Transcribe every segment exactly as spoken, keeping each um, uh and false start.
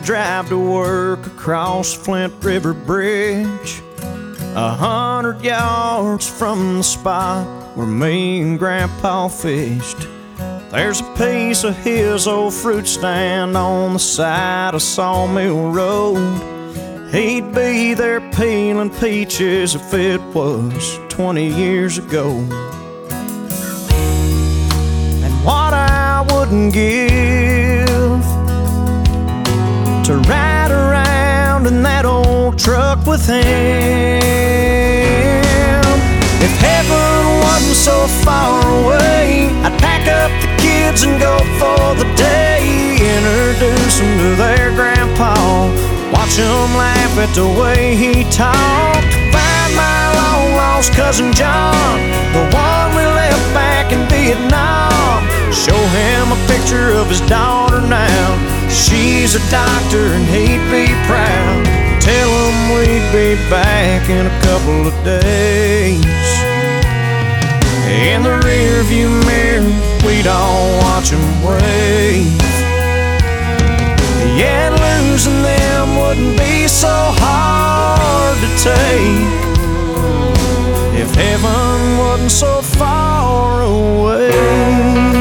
drive to work across Flint River Bridge, a hundred yards from the spot where me and Grandpa fished. There's a piece of his old fruit stand on the side of Sawmill Road. He'd be there peeling peaches if it was twenty years ago. And what I wouldn't give to ride around in that old truck with him. If heaven wasn't so far away, I'd pack up the kids and go for the day. Introduce them to their grandpa, watch them laugh at the way he talked. Find my long lost cousin John, the one we left back in Vietnam. Show him a picture of his daughter now. She's a doctor and he'd be proud. Tell him we'd be back in a couple of days. In the rearview mirror, we'd all watch him wave. Yeah, losing them wouldn't be so hard to take if heaven wasn't so far away.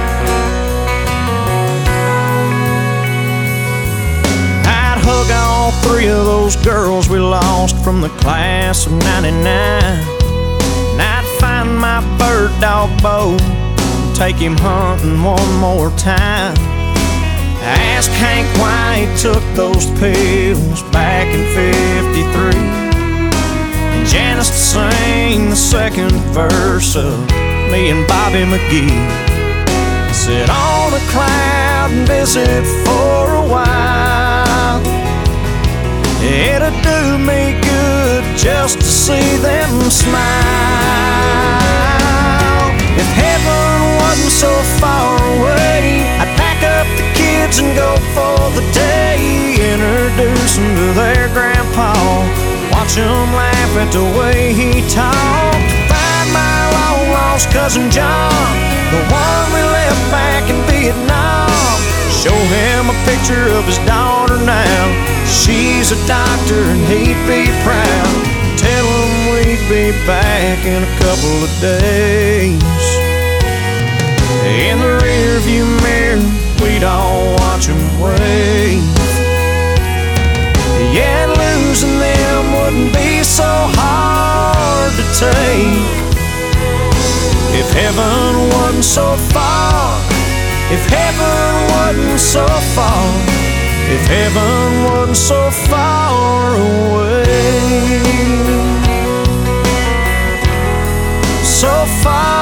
All three of those girls we lost from the class of ninety-nine. And I'd find my bird dog Bo, take him hunting one more time. Ask Hank why he took those pills back in fifty-three, and Janice to sing the second verse of me and Bobby McGee. Sit on a cloud and visit for a while. It'd do me good just to see them smile. If heaven wasn't so far away, I'd pack up the kids and go for the day. Introduce them to their grandpa, watch them laugh at the way he talked. Find my long lost cousin John, the one we left back in Vietnam. Show him a picture of his daughter now. She's a doctor and he'd be proud. Tell him we'd be back in a couple of days. In the rearview mirror, we'd all watch him wave. Yeah, losing them wouldn't be so hard to take if heaven wasn't so far. If heaven wasn't so far, if heaven wasn't so far away, so far